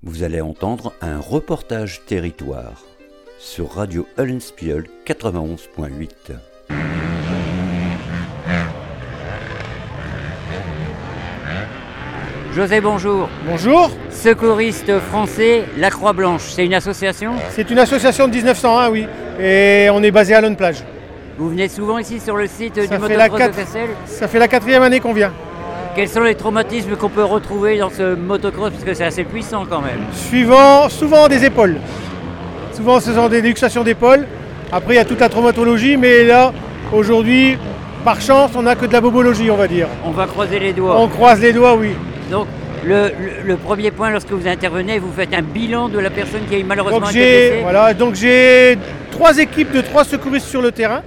Vous allez entendre un reportage territoire sur Radio Eulenspiegel 91.8. José, bonjour. Bonjour. Secouriste français, la Croix-Blanche, c'est une association ? C'est une association de 1901, oui. Et on est basé à Lone-Plage. Vous venez souvent ici sur le site du motocross de Cassel ? Ça fait la 4e année qu'on vient. Quels sont les traumatismes qu'on peut retrouver dans ce motocross ? Parce que c'est assez puissant quand même. Souvent des épaules. Souvent ce sont des luxations d'épaules. Après il y a toute la traumatologie, mais là, aujourd'hui, par chance, on n'a que de la bobologie, on va dire. On va croiser les doigts. On croise les doigts, oui. Donc le premier point, lorsque vous intervenez, vous faites un bilan de la personne qui a malheureusement été blessée. Voilà, donc j'ai 3 équipes de 3 secouristes sur le terrain.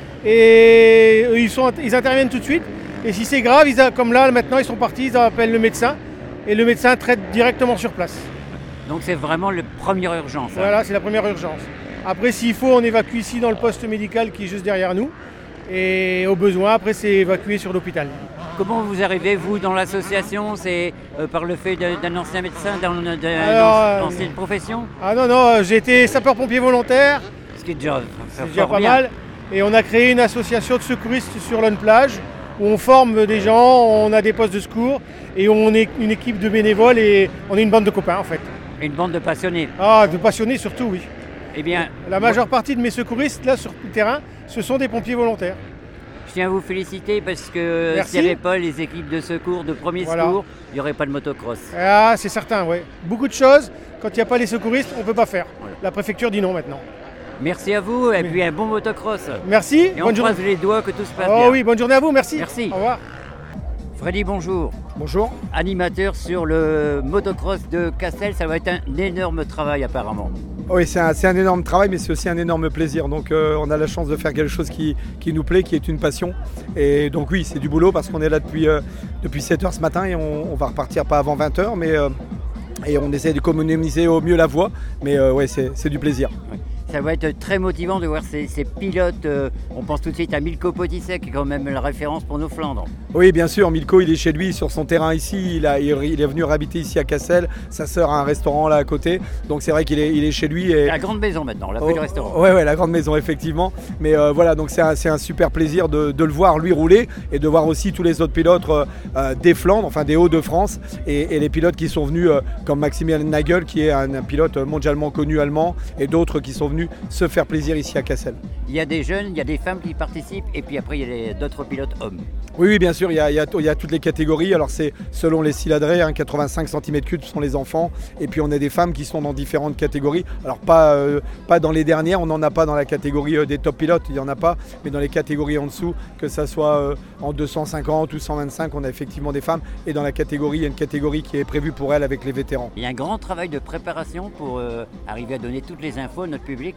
Et ils interviennent tout de suite. Et si c'est grave, comme là maintenant ils sont partis, ils appellent le médecin. Et le médecin traite directement sur place. Donc c'est vraiment la première urgence. Voilà, c'est la première urgence. Après s'il faut, on évacue ici dans le poste médical qui est juste derrière nous. Et au besoin, après c'est évacué sur l'hôpital. Comment vous arrivez, vous, dans l'association ? C'est par le fait d'un ancien médecin, d'une ancienne profession ? Ah non, j'ai été sapeur-pompier volontaire. Ce qui est déjà, pas mal. Et on a créé une association de secouristes sur Lone-Plage où on forme des gens, on a des postes de secours et on est une équipe de bénévoles et on est une bande de copains en fait. Une bande de passionnés ? Ah, de passionnés surtout, oui. Eh bien, la majeure partie de mes secouristes là sur le terrain, ce sont des pompiers volontaires. Je tiens à vous féliciter parce que s'il n'y avait pas les équipes de secours, de premier secours, il n'y aurait pas de motocross. Ah, c'est certain, oui. Beaucoup de choses, quand il n'y a pas les secouristes, on ne peut pas faire. Voilà. La préfecture dit non maintenant. Merci à vous et puis un bon motocross. Merci. Et on croise les doigts que tout se passe bien. Oh oui, bonne journée à vous, merci. Merci. Au revoir. Freddy, bonjour. Bonjour. Animateur sur le motocross de Cassel, ça va être un énorme travail apparemment. Oui, c'est un énorme travail, mais c'est aussi un énorme plaisir. Donc on a la chance de faire quelque chose qui nous plaît, qui est une passion. Et donc oui, c'est du boulot parce qu'on est là depuis 7h ce matin et on va repartir pas avant 20h. Et on essaie de communiquer au mieux la voie. Mais ouais, c'est du plaisir. Oui. Ça va être très motivant de voir ces pilotes. On pense tout de suite à Milko Potisek, qui est quand même la référence pour nos Flandres. Oui, bien sûr. Milko, il est chez lui, sur son terrain ici. Il est venu habiter ici à Cassel. Sa sœur a un restaurant là à côté. Donc c'est vrai qu'il est chez lui. Et... La grande maison maintenant, là, plus le restaurant. Oui, la grande maison, effectivement. Mais voilà, donc c'est un super plaisir de le voir lui rouler et de voir aussi tous les autres pilotes des Flandres, enfin des Hauts-de-France. Et les pilotes qui sont venus, comme Maximilian Nagel, qui est un pilote mondialement connu allemand, et d'autres qui sont venus se faire plaisir ici à Cassel. Il y a des jeunes, il y a des femmes qui participent et puis après il y a d'autres pilotes hommes. Oui, bien sûr, il y a toutes les catégories. Alors c'est selon les cylindrées, 85 cm3 sont les enfants et puis on a des femmes qui sont dans différentes catégories. Alors pas dans les dernières, on n'en a pas dans la catégorie des top pilotes, il n'y en a pas, mais dans les catégories en dessous, que ça soit en 250 ou 125, on a effectivement des femmes et dans la catégorie, il y a une catégorie qui est prévue pour elles avec les vétérans. Il y a un grand travail de préparation pour arriver à donner toutes les infos à notre public.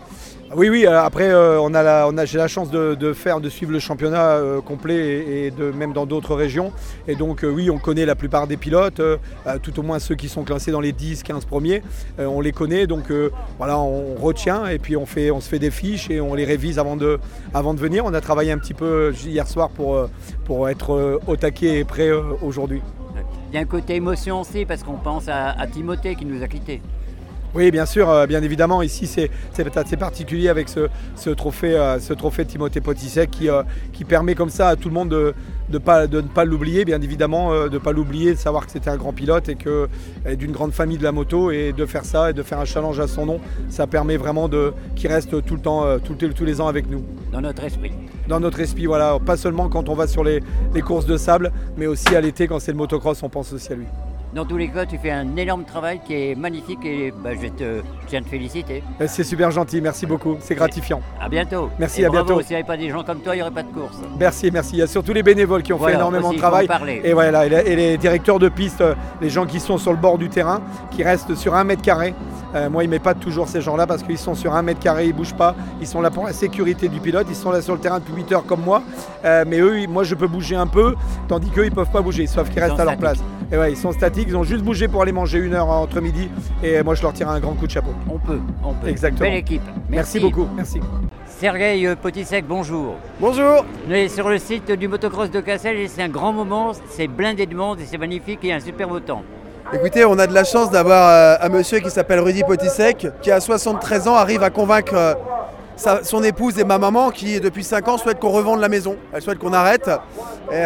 Oui, après j'ai la chance de suivre le championnat complet et même dans d'autres régions. Et donc oui, on connaît la plupart des pilotes, tout au moins ceux qui sont classés dans les 10-15 premiers. On les connaît, donc voilà, on retient et puis on se fait des fiches et on les révise avant de venir. On a travaillé un petit peu hier soir pour être au taquet et prêt aujourd'hui. Il y a un côté émotion aussi parce qu'on pense à Timothée qui nous a quittés. Oui, bien sûr, bien évidemment. Ici, c'est particulier avec ce trophée Timothée Potisek qui permet comme ça à tout le monde de ne pas l'oublier, bien évidemment, de ne pas l'oublier, de savoir que c'était un grand pilote et d'une grande famille de la moto et de faire ça et de faire un challenge à son nom, ça permet vraiment qu'il reste tout le temps, tous les ans avec nous. Dans notre esprit. Dans notre esprit, voilà. Pas seulement quand on va sur les courses de sable, mais aussi à l'été quand c'est le motocross, on pense aussi à lui. Dans tous les cas, tu fais un énorme travail qui est magnifique et je tiens à te féliciter. C'est super gentil, merci beaucoup, c'est gratifiant. À bientôt. Merci, à bientôt. S'il n'y avait pas des gens comme toi, il n'y aurait pas de course. Merci. Il y a surtout les bénévoles qui ont fait énormément de travail. Et voilà, et les directeurs de piste, les gens qui sont sur le bord du terrain, qui restent sur 1 mètre carré. Moi, ils m'épatent toujours ces gens-là parce qu'ils sont sur 1 mètre carré, ils ne bougent pas. Ils sont là pour la sécurité du pilote. Ils sont là sur le terrain depuis 8 heures comme moi. Mais eux, moi, je peux bouger un peu, tandis qu'eux, ils ne peuvent pas bouger, sauf qu'ils restent à leur place. Et ouais, ils sont statiques, ils ont juste bougé pour aller manger 1 heure entre midi. Et moi, je leur tire un grand coup de chapeau. On peut. Exactement. Belle équipe. Merci beaucoup. Merci. Sergueï Potisek, bonjour. Bonjour. On est sur le site du motocross de Cassel et c'est un grand moment. C'est blindé de monde et c'est magnifique et un super beau temps. Écoutez, on a de la chance d'avoir un monsieur qui s'appelle Rudy Potisek, qui à 73 ans arrive à convaincre son épouse et ma maman qui depuis 5 ans souhaitent qu'on revende la maison. Elle souhaite qu'on arrête. Et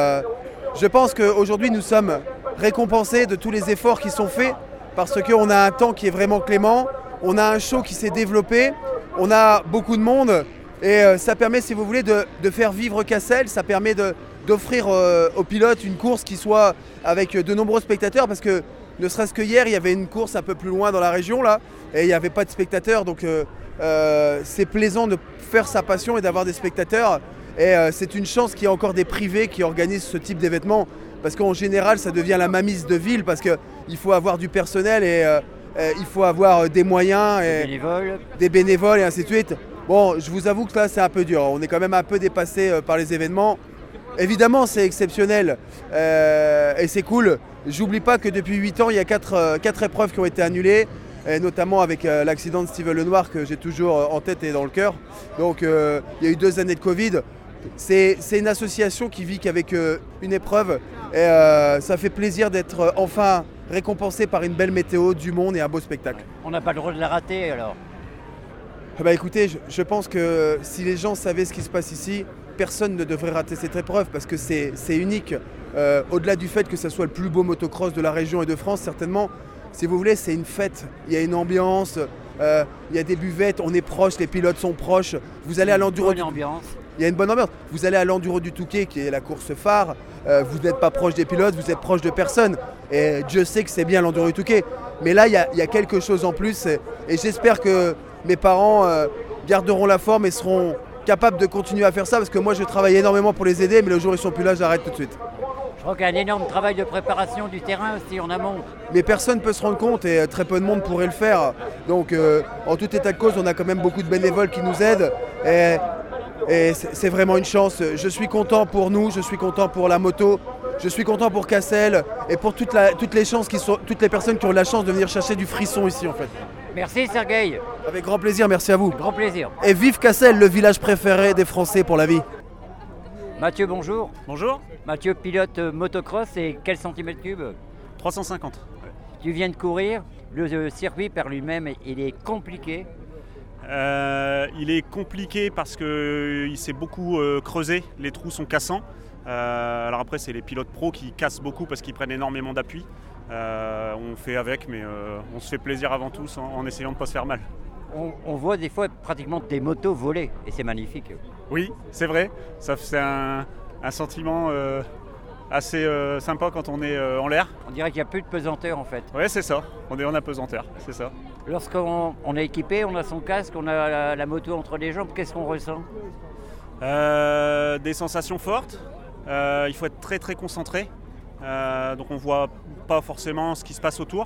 je pense qu'aujourd'hui nous sommes récompensés de tous les efforts qui sont faits parce qu'on a un temps qui est vraiment clément, on a un show qui s'est développé, on a beaucoup de monde et ça permet, si vous voulez, de faire vivre Cassel, ça permet d'offrir aux pilotes une course qui soit avec de nombreux spectateurs parce que ne serait-ce que hier, il y avait une course un peu plus loin dans la région là et il n'y avait pas de spectateurs donc c'est plaisant de faire sa passion et d'avoir des spectateurs et c'est une chance qu'il y ait encore des privés qui organisent ce type d'événements parce qu'en général ça devient la mainmise de ville parce qu'il faut avoir du personnel et il faut avoir des moyens et des bénévoles et ainsi de suite. Bon, je vous avoue que là c'est un peu dur, on est quand même un peu dépassé par les événements. Évidemment c'est exceptionnel et c'est cool. J'oublie pas que depuis 8 ans il y a 4 épreuves qui ont été annulées. Et notamment avec l'accident de Steven Lenoir que j'ai toujours en tête et dans le cœur. Donc il y a eu 2 années de Covid. C'est une association qui vit qu'avec une épreuve et ça fait plaisir d'être enfin récompensé par une belle météo, du monde et un beau spectacle. On n'a pas le droit de la rater alors? Bah écoutez, je pense que si les gens savaient ce qui se passe ici, personne ne devrait rater cette épreuve parce que c'est unique. Au-delà du fait que ce soit le plus beau motocross de la région et de France, certainement, si vous voulez, c'est une fête. Il y a une ambiance, il y a des buvettes, on est proches, les pilotes sont proches. Vous allez à l'enduro. Il y a une bonne ambiance. Vous allez à l'enduro du Touquet, qui est la course phare. Vous n'êtes pas proche des pilotes, vous êtes proche de personne. Et Dieu sait que c'est bien l'enduro du Touquet. Mais là, il y a quelque chose en plus. Et j'espère que mes parents garderont la forme et seront capables de continuer à faire ça. Parce que moi, je travaille énormément pour les aider. Mais le jour où ils sont plus là, j'arrête tout de suite. Je crois qu'il y a un énorme travail de préparation du terrain aussi en amont. Mais personne ne peut se rendre compte et très peu de monde pourrait le faire. Donc en tout état de cause, on a quand même beaucoup de bénévoles qui nous aident. Et c'est vraiment une chance. Je suis content pour nous, je suis content pour la moto, je suis content pour Cassel et pour toutes les personnes qui ont la chance de venir chercher du frisson ici en fait. Merci Sergueï. Avec grand plaisir, merci à vous. Grand plaisir. Et vive Cassel, le village préféré des Français pour la vie. Mathieu, bonjour. Bonjour. Mathieu, pilote motocross, et quel centimètre cube? 350. Tu viens de courir, le circuit par lui-même, il est compliqué. Il est compliqué parce qu'il s'est beaucoup creusé, les trous sont cassants. Alors après c'est les pilotes pros qui cassent beaucoup parce qu'ils prennent énormément d'appui. On fait avec mais on se fait plaisir avant tout en essayant de ne pas se faire mal. On voit des fois pratiquement des motos voler et c'est magnifique. Oui, c'est vrai, c'est un sentiment assez sympa quand on est en l'air. On dirait qu'il n'y a plus de pesanteur en fait. Oui, c'est ça, on est en apesanteur, c'est ça. Lorsqu'on est équipé, on a son casque, on a la moto entre les jambes, qu'est-ce qu'on ressent? Des sensations fortes, il faut être très très concentré, donc on ne voit pas forcément ce qui se passe autour.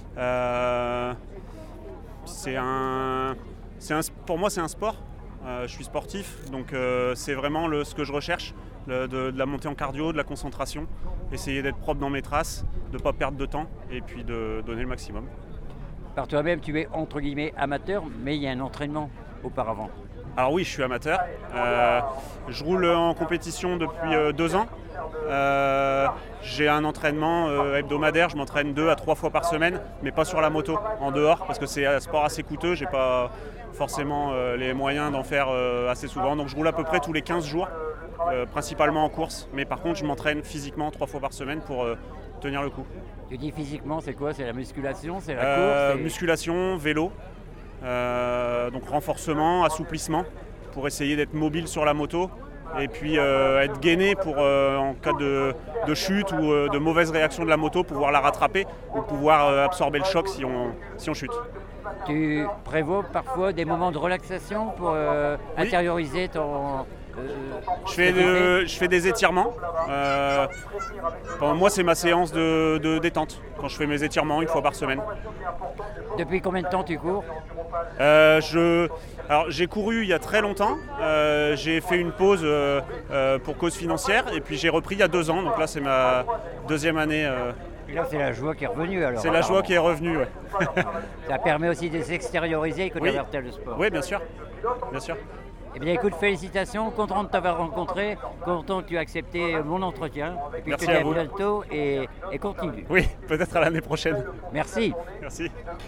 Pour moi c'est un sport, je suis sportif, donc c'est vraiment ce que je recherche, de la montée en cardio, de la concentration, essayer d'être propre dans mes traces, de ne pas perdre de temps et puis de donner le maximum. Par toi-même, tu es entre guillemets amateur, mais il y a un entraînement auparavant. Alors oui, je suis amateur. Je roule en compétition depuis 2 ans. J'ai un entraînement hebdomadaire, je m'entraîne 2 à 3 fois par semaine, mais pas sur la moto, en dehors, parce que c'est un sport assez coûteux, j'ai pas forcément les moyens d'en faire assez souvent. Donc je roule à peu près tous les 15 jours, principalement en course, mais par contre je m'entraîne physiquement 3 fois par semaine pour tenir le coup. Tu dis physiquement, c'est quoi? C'est la musculation, c'est la course? Musculation, vélo, donc renforcement, assouplissement, pour essayer d'être mobile sur la moto. Et puis être gainé pour, en cas de chute ou de mauvaise réaction de la moto, pouvoir la rattraper ou pouvoir absorber le choc si on chute. Tu prévois parfois des moments de relaxation pour intérioriser ton... Je fais des étirements. Moi, c'est ma séance de détente, quand je fais mes étirements 1 fois par semaine. Depuis combien de temps tu cours? Alors, j'ai couru il y a très longtemps. J'ai fait une pause pour cause financière et puis j'ai repris il y a 2 ans. Donc là, c'est ma 2e année. Et là, c'est la joie qui est revenue alors. C'est la joie qui est revenue, ouais. Ça permet aussi de s'extérioriser et que d'avertir le sport. Oui, bien sûr. Bien sûr. Eh bien écoute, félicitations, content de t'avoir rencontré, content que tu aies accepté mon entretien. Et puis Merci je te dis à vous. bientôt et continue. Oui, peut-être à l'année prochaine. Merci. Merci.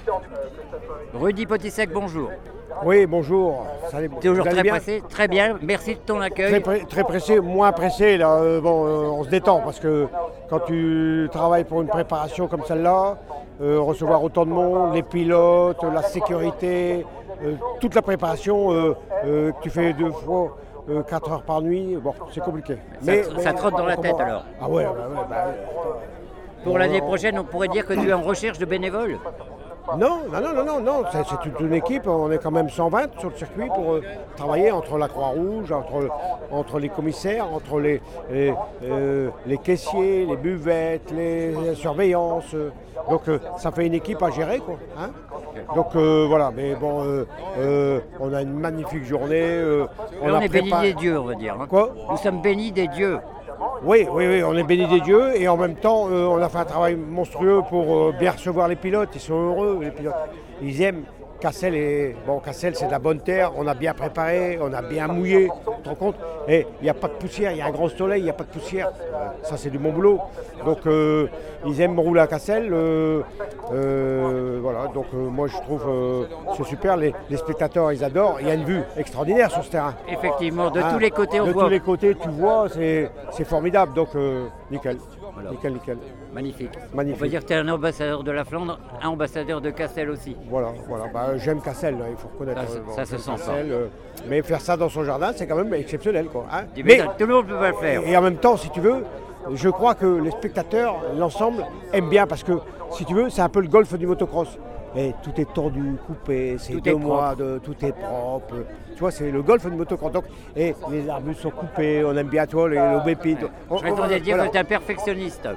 Rudy Potissec, bonjour. Oui, bonjour. Toujours très pressé, très bien, merci de ton accueil. Très pressé, moins pressé, là, on se détend parce que quand tu travailles pour une préparation comme celle-là, recevoir autant de monde, les pilotes, la sécurité, toute la préparation que tu fais 2 fois 4 heures par nuit, bon, c'est compliqué. Ça trotte dans la tête alors. Ah ouais, Pour l'année prochaine, on pourrait dire que tu es en recherche de bénévoles. Non, c'est toute une équipe, on est quand même 120 sur le circuit pour travailler entre la Croix-Rouge, entre les commissaires, entre les caissiers, les buvettes, les surveillances. Donc ça fait une équipe à gérer, quoi. Hein. Donc voilà, mais bon, on a une magnifique journée. On est bénis des dieux, on va dire. Hein. Quoi ? Nous sommes bénis des dieux. Oui, on est bénis des dieux et en même temps, on a fait un travail monstrueux pour bien recevoir les pilotes. Ils sont heureux, les pilotes. Ils aiment. Cassel, c'est de la bonne terre, on a bien préparé, on a bien mouillé, tu te rends compte ? Et il n'y a pas de poussière, il y a un grand soleil, il n'y a pas de poussière. Ça, c'est du bon boulot. Donc, ils aiment rouler à Cassel. Voilà, donc moi, je trouve c'est super. Les spectateurs, ils adorent. Il y a une vue extraordinaire sur ce terrain. Effectivement, de tous les côtés, on voit. De tous les côtés, tu vois, c'est formidable. Donc, nickel. Voilà. Nickel. Magnifique. On peut dire que tu es un ambassadeur de la Flandre, un ambassadeur de Cassel aussi. Voilà. Bah, j'aime Cassel, hein, il faut reconnaître. Ça se sent Cassel, mais faire ça dans son jardin, c'est quand même exceptionnel, quoi. Hein. Mais tout le monde peut pas le faire. Et en même temps, si tu veux, je crois que les spectateurs, l'ensemble, aiment bien parce que, si tu veux, c'est un peu le golf du motocross. Et tout est tordu, coupé, c'est 2 mois, tout est propre. Tu vois, c'est le golf du motocross. Donc, et les arbustes sont coupés, on aime bien, toi, les l'OBP. Je vais te dire que tu es un perfectionniste.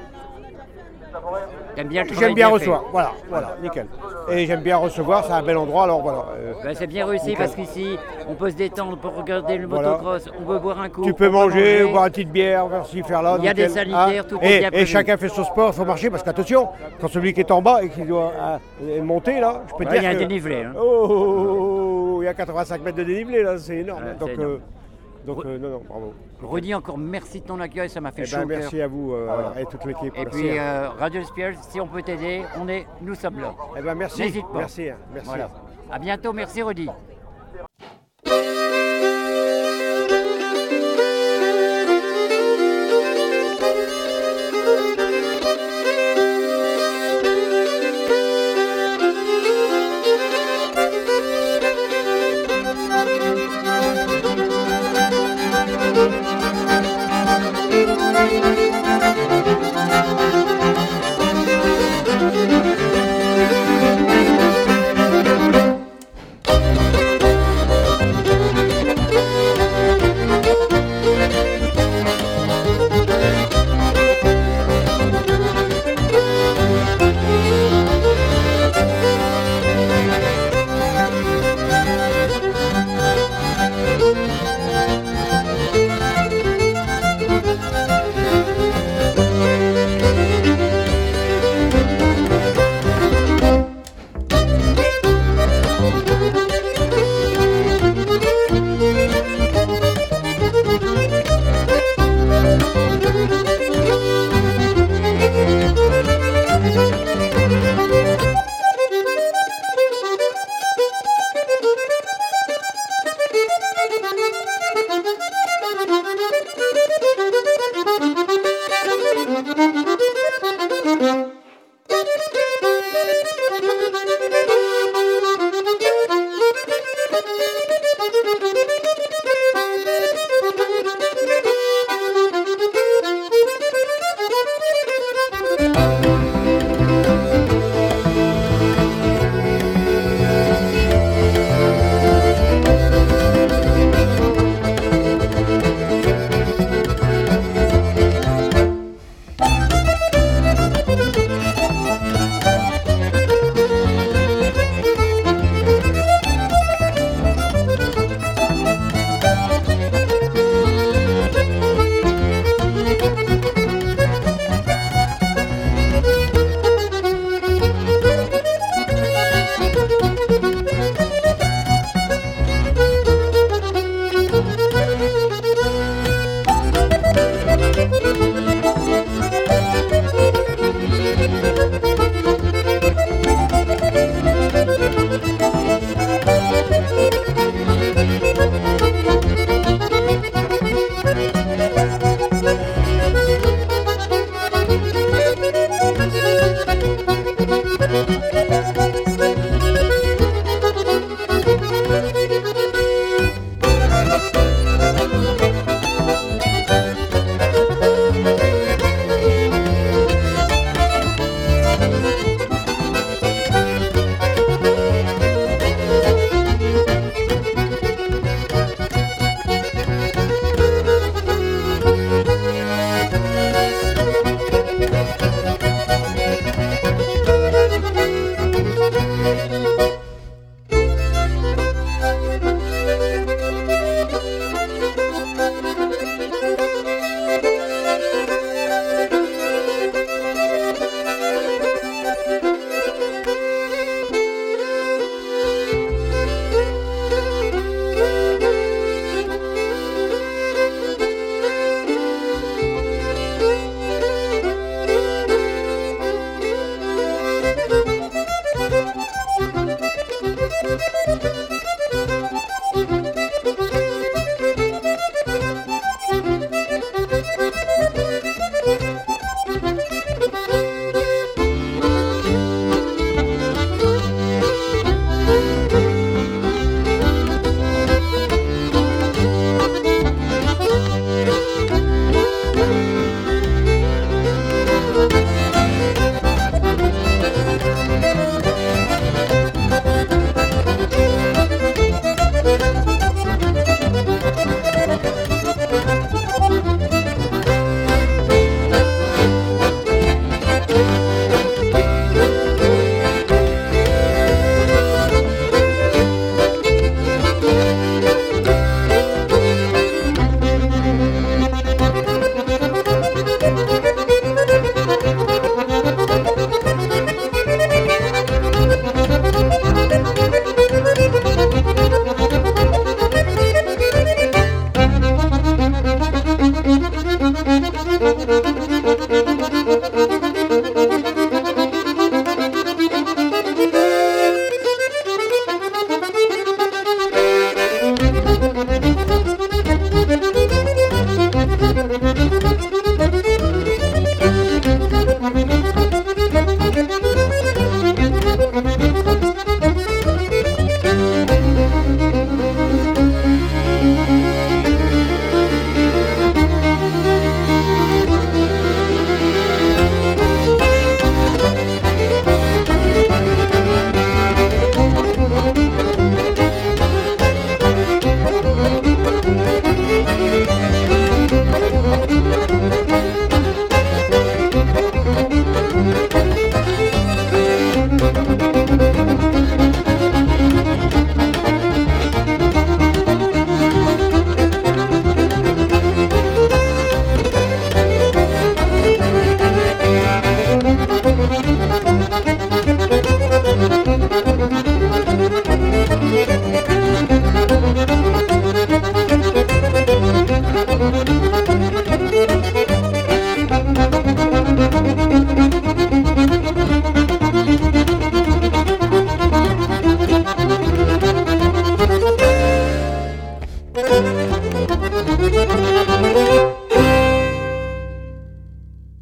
J'aime bien recevoir, voilà, nickel. Et j'aime bien recevoir, c'est un bel endroit, alors voilà. C'est bien réussi parce qu'ici, on peut se détendre pour regarder le motocross, on peut boire un coup. Tu peux manger, boire une petite bière, faire ci, faire là. Il y a des sanitaires, tout est bien prévu. Et chacun fait son sport, il faut marcher parce qu'attention, quand celui qui est en bas et qui doit monter là, je peux te dire. Il y a un dénivelé. Hein. Il y a 85 mètres de dénivelé là, c'est énorme. Donc, non, bravo. Rudy, encore merci de ton accueil, ça m'a fait chaud au cœur. Merci à vous et toute l'équipe. Et puis, Radio Spiel, si on peut t'aider, nous sommes là. Merci. N'hésite pas. Merci. Voilà. À bientôt, merci Rudy.